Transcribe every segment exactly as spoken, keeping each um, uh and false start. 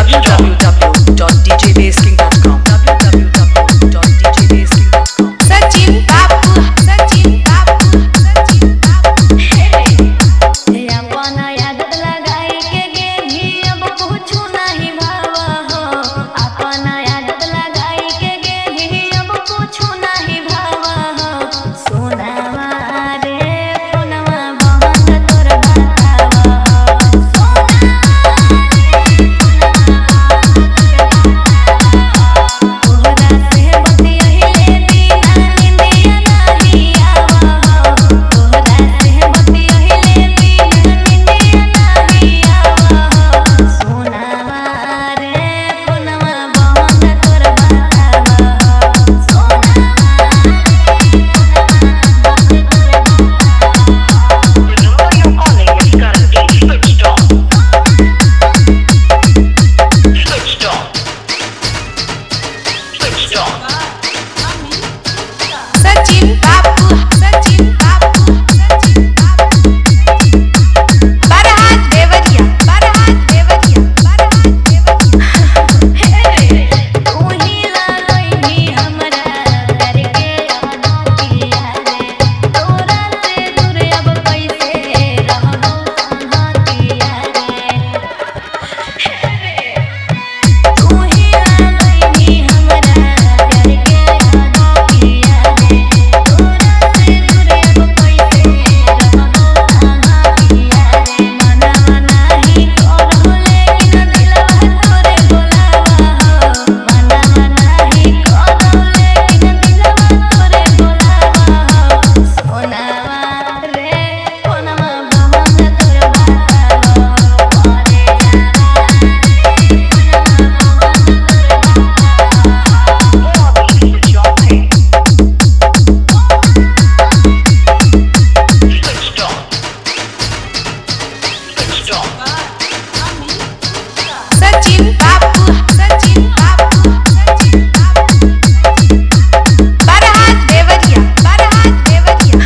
w w w dot d j base king dot com w w w dot d j base king dot com Sachin बाबू सचिन बाबू सचिन बाबू हे अपन आदत लगाई के गेली अब पूछू नहीं भावा हो अपन आदत लगाई के गेली अब पूछू नहीं भावा हो सोनावा रे फोनवा बहन तोर बतावा सचिन बाबू सचिन बाबू सचिन बाबू बरहात देवरिया बरहात देवरिया बरहात देवरिया हे तू ही लागई हमरा करके अनोखिया रे तोरा से दूर अब कैसे रहबो संगतिया रे तू ही लागई हमरा करके अनोखिया रे तोरा से दूर अब कैसे रहबो संगतिया रे मनवा नाही करहु लेकिन दिलवा तोरे बोलावा हो मनवा नाही करहु लेकिन दिलवा तोरे बोलावा हो सोनावा रे फोनवा बहन तोर बतावा करे जावा रे फोनवा बहन तोर सचिन बाबू सचिन बाबू सचिन बाबू बरहात देवरिया बरहात देवरिया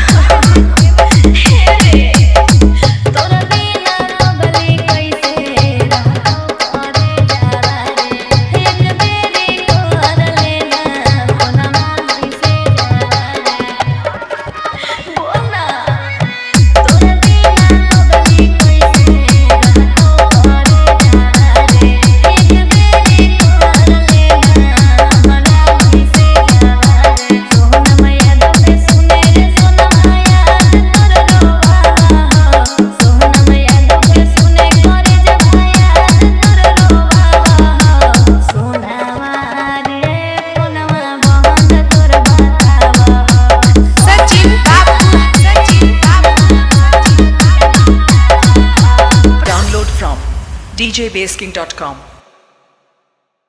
हे तोरा बिना बली कैसे रहतो करे जावा रे एक बेरी कर लेना फोनमा कैसे जावा रे बोला तोरा बिना बली कैसे रहतो करे जावा रे एक बेरी कर लेना हमरा कैसे जावा रे सोनमा याद पे सुने रे सोनमा याद तोर रोवा हो सोनमा याद पे सुने करे जब याद तोर रोवा हो सोनावा रे फोनवा बहन तोर बतावा सचिन बाबू सचिन बाबू सचिन बाबू download from d j base king dot com